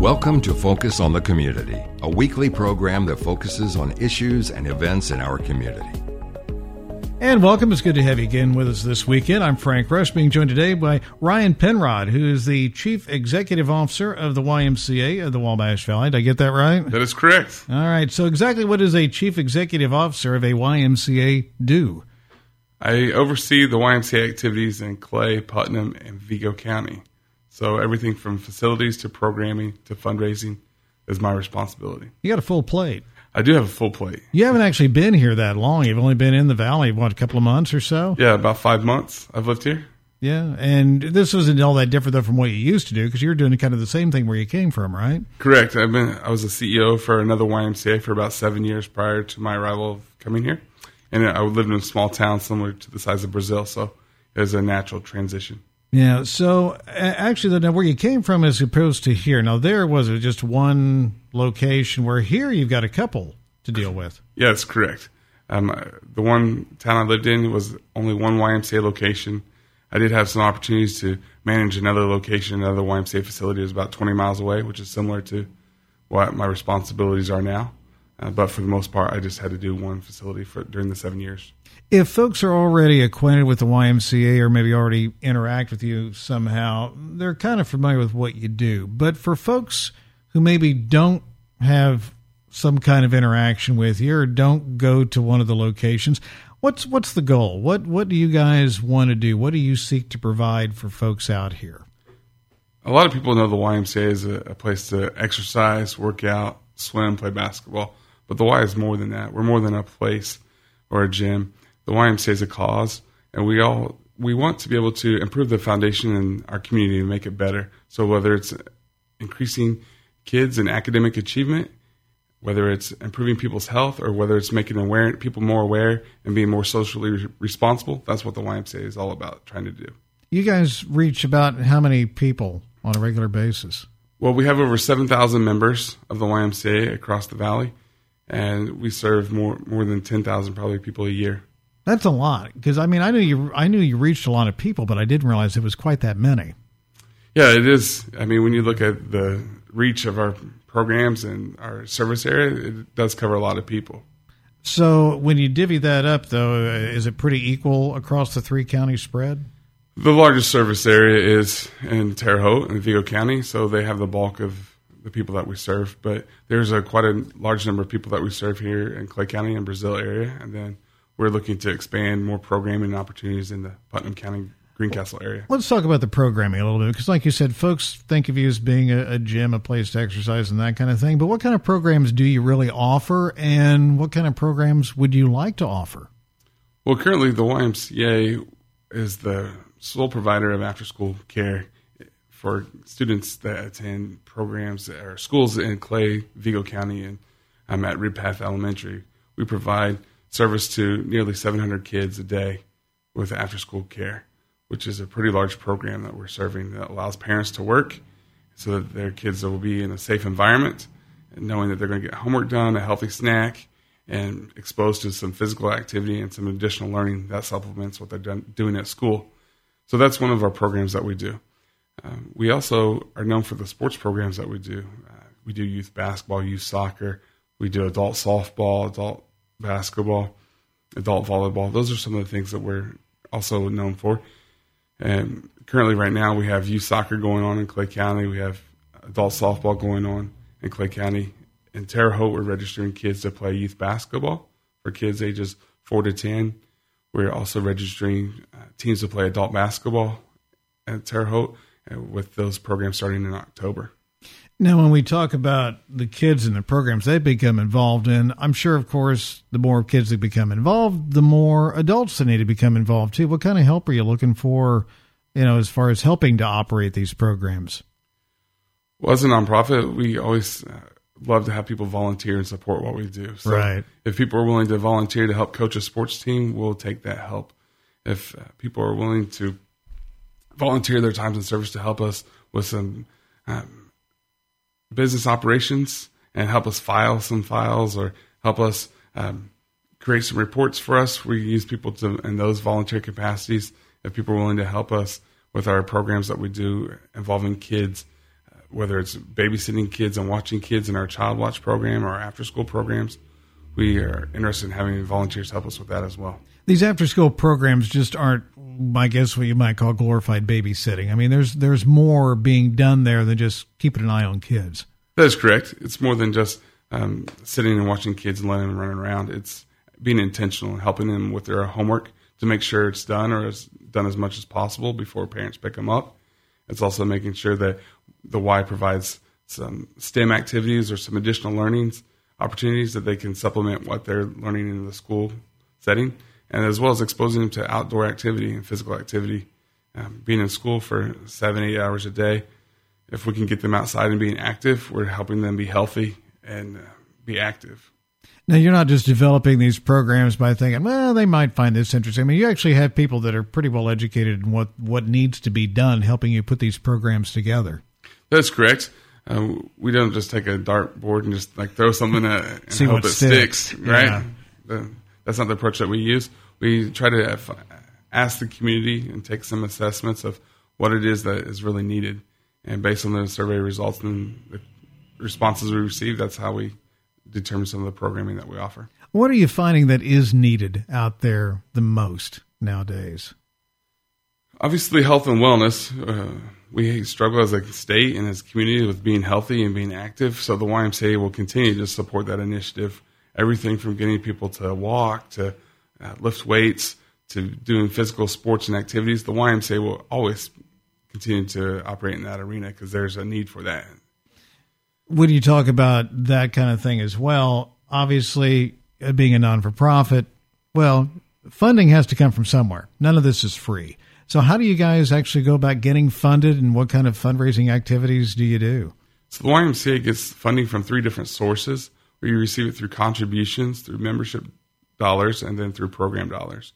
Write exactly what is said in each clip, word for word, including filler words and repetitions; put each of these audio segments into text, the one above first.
Welcome to Focus on the Community, a weekly program that focuses on issues and events in our community. And welcome. It's good to have you again with us this weekend. I'm Frank Rush, being joined today by Ryan Penrod, who is the Chief Executive Officer of the Y M C A of the Wabash Valley. Did I get that right? That is correct. All right. So exactly what does a Chief Executive Officer of a Y M C A do? I oversee the Y M C A activities in Clay, Putnam, and Vigo County. So everything from facilities to programming to fundraising is my responsibility. You got a full plate. I do have a full plate. You haven't actually been here that long. You've only been in the valley, what, a couple of months or so? Yeah, about five months I've lived here. Yeah, and this wasn't all that different, though, from what you used to do, because you were doing kind of the same thing where you came from, right? Correct. I've been. I was a C E O for another Y M C A for about seven years prior to my arrival of coming here. And I lived in a small town similar to the size of Brazil, so it was a natural transition. Yeah, so actually, now where you came from as opposed to here, now there was it just one location, where here you've got a couple to deal with. Yeah, that's correct. Um, the one town I lived in was only one Y M C A location. I did have some opportunities to manage another location, another Y M C A facility. It was about twenty miles away, which is similar to what my responsibilities are now. Uh, but for the most part, I just had to do one facility for during the seven years. If folks are already acquainted with the Y M C A or maybe already interact with you somehow, they're kind of familiar with what you do. But for folks who maybe don't have some kind of interaction with you or don't go to one of the locations, what's what's the goal? What what do you guys want to do? What do you seek to provide for folks out here? A lot of people know the Y M C A is a, a place to exercise, work out, swim, play basketball. But the Y is more than that. We're more than a place or a gym. The Y M C A is a cause, and we all we want to be able to improve the foundation in our community and make it better. So whether it's increasing kids in academic achievement, whether it's improving people's health, or whether it's making aware, people more aware and being more socially re- responsible, that's what the Y M C A is all about, trying to do. You guys reach about how many people on a regular basis? Well, we have over seven thousand members of the Y M C A across the valley, and we serve more more than ten thousand probably people a year. That's a lot, because I mean, I knew you I knew you reached a lot of people, but I didn't realize it was quite that many. Yeah, it is. I mean, when you look at the reach of our programs and our service area, it does cover a lot of people. So when you divvy that up, though, is it pretty equal across the three county spread? The largest service area is in Terre Haute in Vigo County, so they have the bulk of the people that we serve. But there's a quite a large number of people that we serve here in Clay County and Brazil area, and then we're looking to expand more programming opportunities in the Putnam County, Greencastle area. Let's talk about the programming a little bit, because like you said, folks think of you as being a, a gym, a place to exercise and that kind of thing. But what kind of programs do you really offer, and what kind of programs would you like to offer? Well, currently the Y M C A is the sole provider of after-school care for students that attend programs or schools in Clay, Vigo County, and I'm at Ridpath Elementary. We provide service to nearly seven hundred kids a day with after-school care, which is a pretty large program that we're serving that allows parents to work so that their kids will be in a safe environment and knowing that they're going to get homework done, a healthy snack, and exposed to some physical activity and some additional learning that supplements what they're done, doing at school. So that's one of our programs that we do. Um, we also are known for the sports programs that we do. Uh, we do youth basketball, youth soccer. We do adult softball, adult basketball, adult volleyball. Those are some of the things that we're also known for. And currently right now we have youth soccer going on in Clay County. We have adult softball going on in Clay County. In Terre Haute, we're registering kids to play youth basketball for kids ages four to ten. We're also registering uh, teams to play adult basketball at Terre Haute, uh, with those programs starting in October. Now, when we talk about the kids and the programs they become involved in, I'm sure, of course, the more kids that become involved, the more adults that need to become involved, too. What kind of help are you looking for, you know, as far as helping to operate these programs? Well, as a nonprofit, we always uh, love to have people volunteer and support what we do. So right. If people are willing to volunteer to help coach a sports team, we'll take that help. If uh, people are willing to volunteer their times and service to help us with some um, business operations and help us file some files or help us um, create some reports for us, we use people to in those volunteer capacities. If people are willing to help us with our programs that we do involving kids, uh, whether it's babysitting kids and watching kids in our Child Watch program or our after-school programs. We are interested in having volunteers help us with that as well. These after-school programs just aren't, I guess, what you might call glorified babysitting. I mean, there's there's more being done there than just keeping an eye on kids. That is correct. It's more than just um, sitting and watching kids and letting them run around. It's being intentional and helping them with their homework to make sure it's done or is done as much as possible before parents pick them up. It's also making sure that the Y provides some STEM activities or some additional learnings opportunities that they can supplement what they're learning in the school setting, and as well as exposing them to outdoor activity and physical activity. Um, being in school for seven, eight hours a day, if we can get them outside and being active, we're helping them be healthy and uh, be active. Now, you're not just developing these programs by thinking, well, they might find this interesting. I mean, you actually have people that are pretty well educated in what, what needs to be done, helping you put these programs together. That's correct. Uh, we don't just take a dartboard and just like throw something at it and See hope what it sticks. sticks, right? Yeah. The, that's not the approach that we use. We try to have, ask the community and take some assessments of what it is that is really needed. And based on the survey results and the responses we receive, that's how we determine some of the programming that we offer. What are you finding that is needed out there the most nowadays? Obviously, health and wellness. Uh, we struggle as a state and as a community with being healthy and being active. So the Y M C A will continue to support that initiative. Everything from getting people to walk, to uh, lift weights, to doing physical sports and activities. The Y M C A will always continue to operate in that arena because there's a need for that. When you talk about that kind of thing as well, obviously, uh, being a non-for-profit, well, funding has to come from somewhere. None of this is free. So how do you guys actually go about getting funded, and what kind of fundraising activities do you do? So the Y M C A gets funding from three different sources, where you receive it through contributions, through membership dollars, and then through program dollars.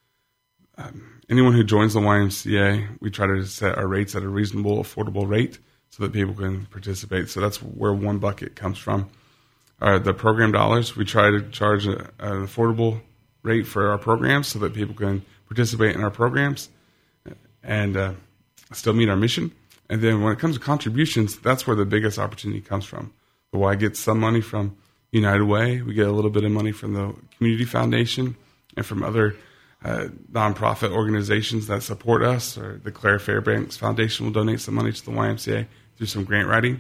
Um, anyone who joins the Y M C A, we try to set our rates at a reasonable, affordable rate so that people can participate. So that's where one bucket comes from. Uh, the program dollars, we try to charge a, an affordable rate for our programs so that people can participate in our programs and uh, still meet our mission. And then when it comes to contributions, that's where the biggest opportunity comes from. The Y gets some money from United Way. We get a little bit of money from the Community Foundation and from other uh, nonprofit organizations that support us. Or the Claire Fairbanks Foundation will donate some money to the Y M C A through some grant writing.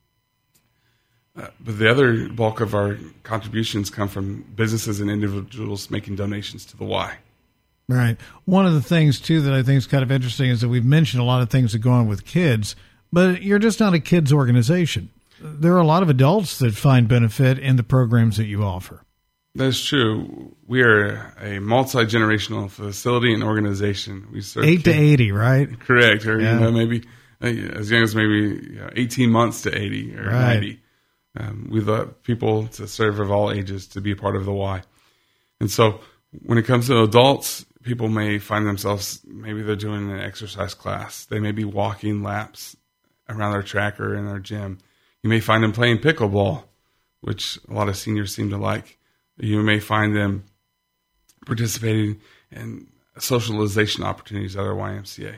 Uh, but the other bulk of our contributions come from businesses and individuals making donations to the Y. Right. One of the things, too, that I think is kind of interesting is that we've mentioned a lot of things that go on with kids, but you're just not a kids organization. There are a lot of adults that find benefit in the programs that you offer. That's true. We are a multi-generational facility and organization. We serve Eight kids. to eighty, right? Correct. Or Yeah. you know, maybe uh, as young as maybe you know, eighteen months to eighty or Right. ninety. Um, we love people to serve of all ages to be a part of the Y. And so when it comes to adults, people may find themselves, maybe they're doing an exercise class. They may be walking laps around our track or in our gym. You may find them playing pickleball, which a lot of seniors seem to like. You may find them participating in socialization opportunities at our Y M C A.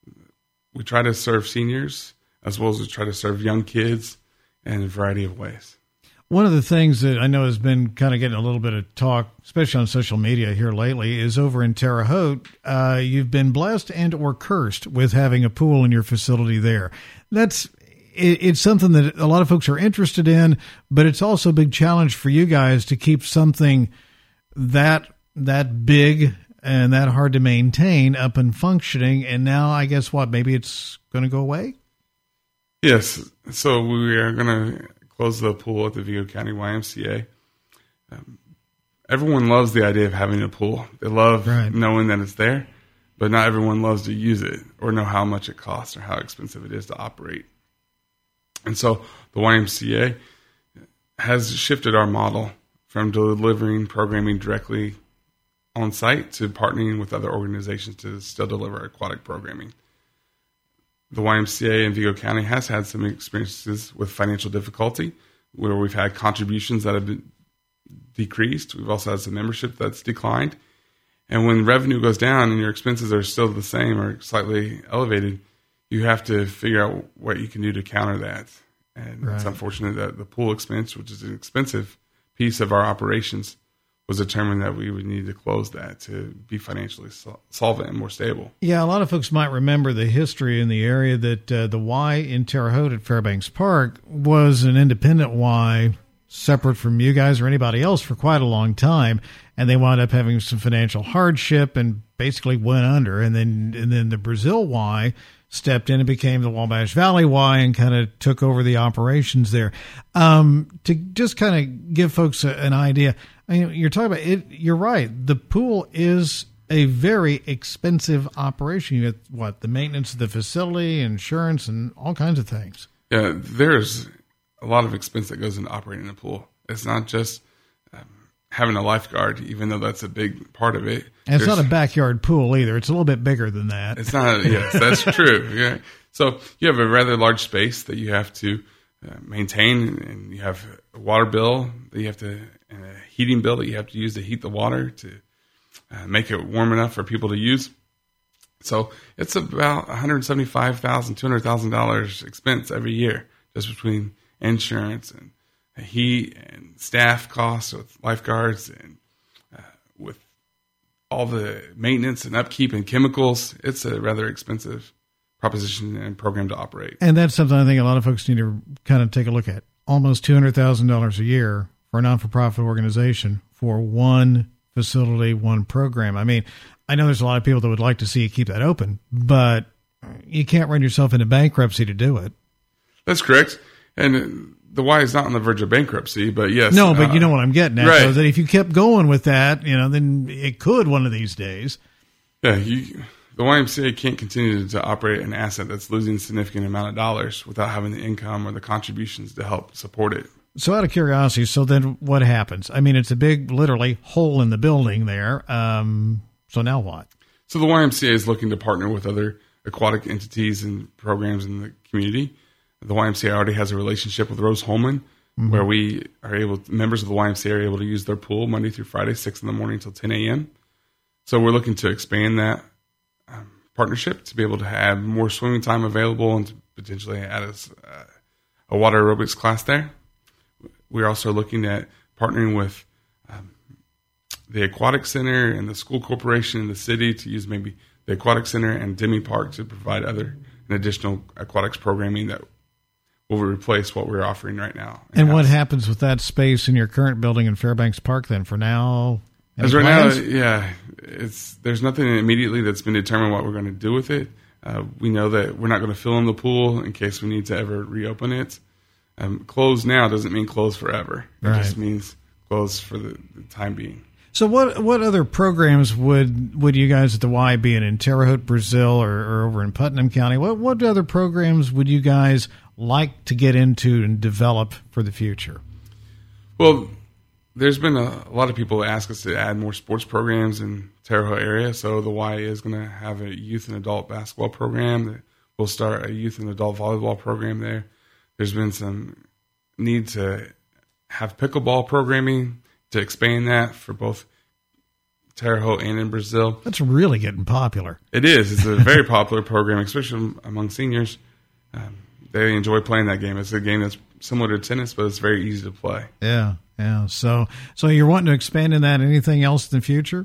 We try to serve seniors as well as we try to serve young kids in a variety of ways. One of the things that I know has been kind of getting a little bit of talk, especially on social media here lately, is over in Terre Haute, uh, you've been blessed and or cursed with having a pool in your facility there. That's it, it's something that a lot of folks are interested in, but it's also a big challenge for you guys to keep something that that big and that hard to maintain up and functioning. And now I guess what, maybe it's going to go away? Yes. So we are going to close the pool at the Vigo County Y M C A. Um, everyone loves the idea of having a pool. They love right. knowing that it's there, but not everyone loves to use it or know how much it costs or how expensive it is to operate. And so the Y M C A has shifted our model from delivering programming directly on site to partnering with other organizations to still deliver aquatic programming. The Y M C A in Vigo County has had some experiences with financial difficulty where we've had contributions that have been decreased. We've also had some membership that's declined. And when revenue goes down and your expenses are still the same or slightly elevated, you have to figure out what you can do to counter that. And Right. it's unfortunate that the pool expense, which is an expensive piece of our operations, was determined that we would need to close that to be financially sol- solvent and more stable. Yeah, a lot of folks might remember the history in the area that uh, the Y in Terre Haute at Fairbanks Park was an independent Y, separate from you guys or anybody else for quite a long time, and they wound up having some financial hardship and basically went under. And then and then the Brazil Y stepped in and became the Wabash Valley Y and kind of took over the operations there. Um, to just kind of give folks a, an idea, I mean, you're talking about it. You're right. The pool is a very expensive operation. You get what, the maintenance of the facility, insurance, and all kinds of things. Yeah, there's a lot of expense that goes into operating a pool. It's not just um, having a lifeguard, even though that's a big part of it. And it's There's- not a backyard pool either. It's a little bit bigger than that. It's not. Yes, that's true. Yeah. So you have a rather large space that you have to uh, maintain, and you have a water bill that you have to, and a heating bill that you have to use to heat the water to uh, make it warm enough for people to use. So it's about one hundred seventy-five thousand dollars, two hundred thousand dollars expense every year, just between insurance and heat and staff costs with lifeguards and uh, with all the maintenance and upkeep and chemicals. It's a rather expensive proposition and program to operate. And that's something I think a lot of folks need to kind of take a look at. Almost two hundred thousand dollars a year for a non-for-profit organization for one facility, one program. I mean, I know there's a lot of people that would like to see you keep that open, but you can't run yourself into bankruptcy to do it. That's correct. And the Y is not on the verge of bankruptcy, but yes. No, but uh, you know what I'm getting at. right. So that if you kept going with that, you know, then it could one of these days. Yeah, you, the Y M C A can't continue to operate an asset that's losing a significant amount of dollars without having the income or the contributions to help support it. So out of curiosity, so then what happens? I mean, it's a big, literally, hole in the building there. Um, so now what? So the Y M C A is looking to partner with other aquatic entities and programs in the community. The Y M C A already has a relationship with Rose Holman, mm-hmm. where we are able, members of the Y M C A are able to use their pool Monday through Friday, six in the morning until ten a.m. So we're looking to expand that um, partnership to be able to have more swimming time available and to potentially add a, uh, a water aerobics class there. We're also looking at partnering with um, the Aquatic Center and the school corporation in the city to use maybe the Aquatic Center and Demi Park to provide other and additional aquatics programming that will replace what we're offering right now. And what happens with that space in your current building in Fairbanks Park then for now? Any As right plans? now, yeah, it's there's nothing immediately that's been determined what we're going to do with it. Uh, we know that we're not going to fill in the pool in case we need to ever reopen it. Um, closed now doesn't mean closed forever. It Right. just means closed for the, the time being. So what what other programs would would you guys at the Y be in, in Terre Haute, Brazil, or, or over in Putnam County? What what other programs would you guys like to get into and develop for the future? Well, there's been a, a lot of people that ask us to add more sports programs in Terre Haute area. So the Y is going to have a youth and adult basketball program. We'll start a youth and adult volleyball program there. There's been some need to have pickleball programming to expand that for both Terre Haute and in Brazil. That's really getting popular. It is. It's a very popular program, especially among seniors. Um, they enjoy playing that game. It's a game that's similar to tennis, but it's very easy to play. Yeah, yeah. So so you're wanting to expand in that. Anything else in the future?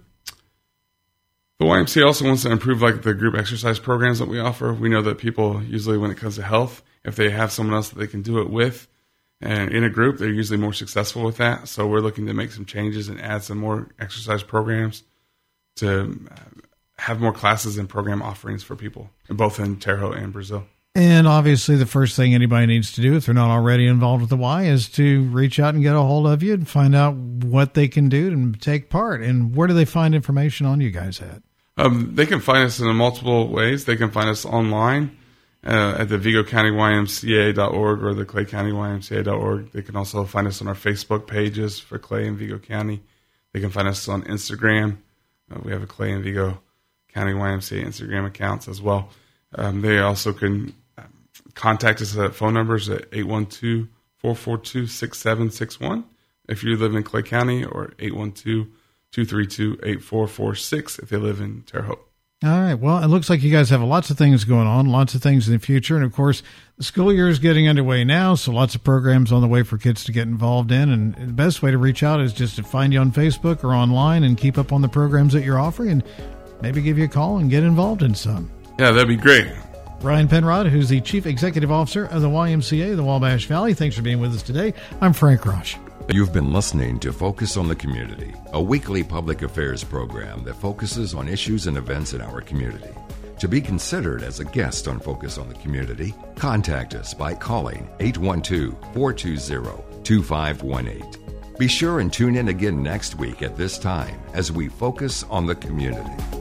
The Y M C A also wants to improve like the group exercise programs that we offer. We know that people usually, when it comes to health, if they have someone else that they can do it with and in a group, they're usually more successful with that. So we're looking to make some changes and add some more exercise programs to have more classes and program offerings for people, both in Terre Haute and Brazil. And obviously, the first thing anybody needs to do, if they're not already involved with the Y, is to reach out and get a hold of you and find out what they can do and take part. And where do they find information on you guys at? Um, they can find us in multiple ways. They can find us online uh, at the Vigo County Y M C A dot org or the Clay County Y M C A dot org. They can also find us on our Facebook pages for Clay and Vigo County. They can find us on Instagram. Uh, we have a Clay and Vigo County Y M C A Instagram accounts as well. Um, they also can contact us at phone numbers at eight one two, four four two, six seven six one if you live in Clay County, or eight one two, two three two, eight four four six if they live in Terre Haute. All right. Well, it looks like you guys have lots of things going on, lots of things in the future. And, of course, the school year is getting underway now, so lots of programs on the way for kids to get involved in. And the best way to reach out is just to find you on Facebook or online and keep up on the programs that you're offering and maybe give you a call and get involved in some. Yeah, that'd be great. Ryan Penrod, who's the Chief Executive Officer of the Y M C A of the Wabash Valley. Thanks for being with us today. I'm Frank Rosh. You've been listening to Focus on the Community, a weekly public affairs program that focuses on issues and events in our community. To be considered as a guest on Focus on the Community, contact us by calling eight one two, four two zero, two five one eight. Be sure and tune in again next week at this time as we focus on the community.